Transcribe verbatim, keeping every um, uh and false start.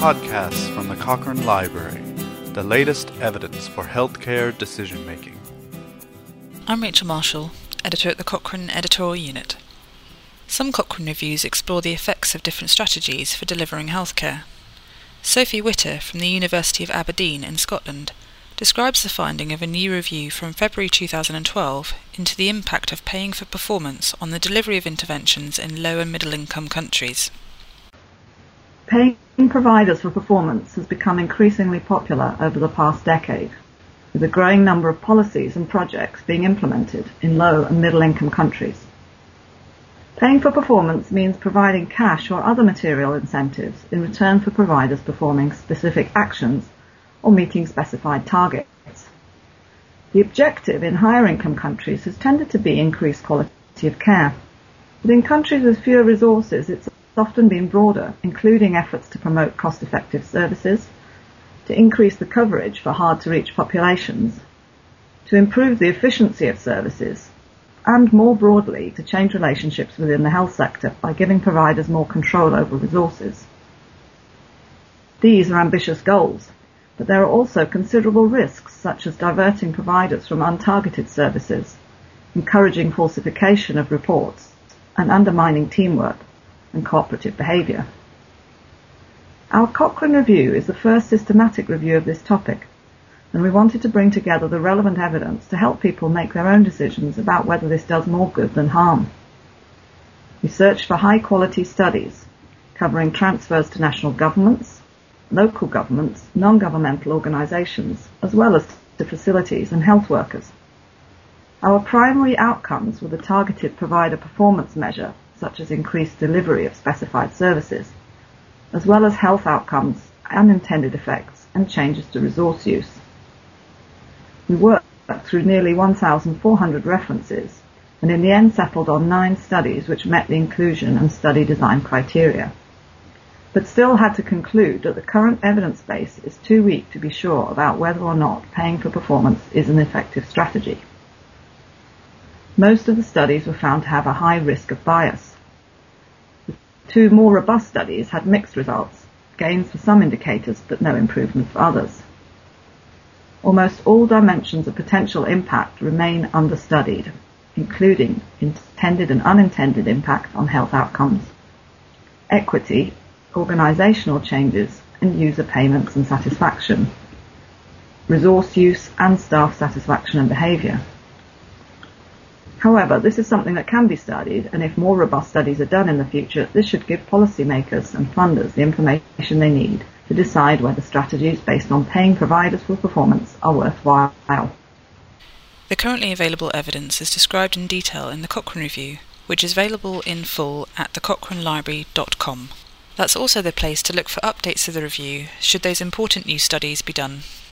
podcasts from the Cochrane Library, the latest evidence for healthcare decision-making. I'm Rachel Marshall, editor at the Cochrane Editorial Unit. Some Cochrane reviews explore the effects of different strategies for delivering healthcare. Sophie Witter from the University of Aberdeen in Scotland describes the finding of a new review from February two thousand twelve into the impact of paying for performance on the delivery of interventions in low and middle income countries. Paying providers for performance has become increasingly popular over the past decade, with a growing number of policies and projects being implemented in low and middle income countries. Paying for performance means providing cash or other material incentives in return for providers performing specific actions or meeting specified targets. The objective in higher income countries has tended to be increased quality of care, but in countries with fewer resources it's often been broader, including efforts to promote cost-effective services, to increase the coverage for hard-to-reach populations, to improve the efficiency of services, and more broadly to change relationships within the health sector by giving providers more control over resources. These are ambitious goals, but there are also considerable risks such as diverting providers from untargeted services, encouraging falsification of reports, and undermining teamwork and cooperative behaviour. Our Cochrane review is the first systematic review of this topic, and we wanted to bring together the relevant evidence to help people make their own decisions about whether this does more good than harm. We searched for high-quality studies covering transfers to national governments, local governments, non-governmental organisations, as well as to facilities and health workers. Our primary outcomes were the targeted provider performance measure, such as increased delivery of specified services, as well as health outcomes, unintended effects, and changes to resource use. We worked through nearly one thousand four hundred references, and in the end settled on nine studies which met the inclusion and study design criteria, but still had to conclude that the current evidence base is too weak to be sure about whether or not paying for performance is an effective strategy. Most of the studies were found to have a high risk of bias. Two more robust studies had mixed results, gains for some indicators but no improvement for others. Almost all dimensions of potential impact remain understudied, including intended and unintended impact on health outcomes, equity, organisational changes, and user payments and satisfaction, resource use and staff satisfaction and behaviour. However, this is something that can be studied, and if more robust studies are done in the future, this should give policymakers and funders the information they need to decide whether strategies based on paying providers for performance are worthwhile. The currently available evidence is described in detail in the Cochrane Review, which is available in full at the cochrane library dot com. That's also the place to look for updates to the review, should those important new studies be done.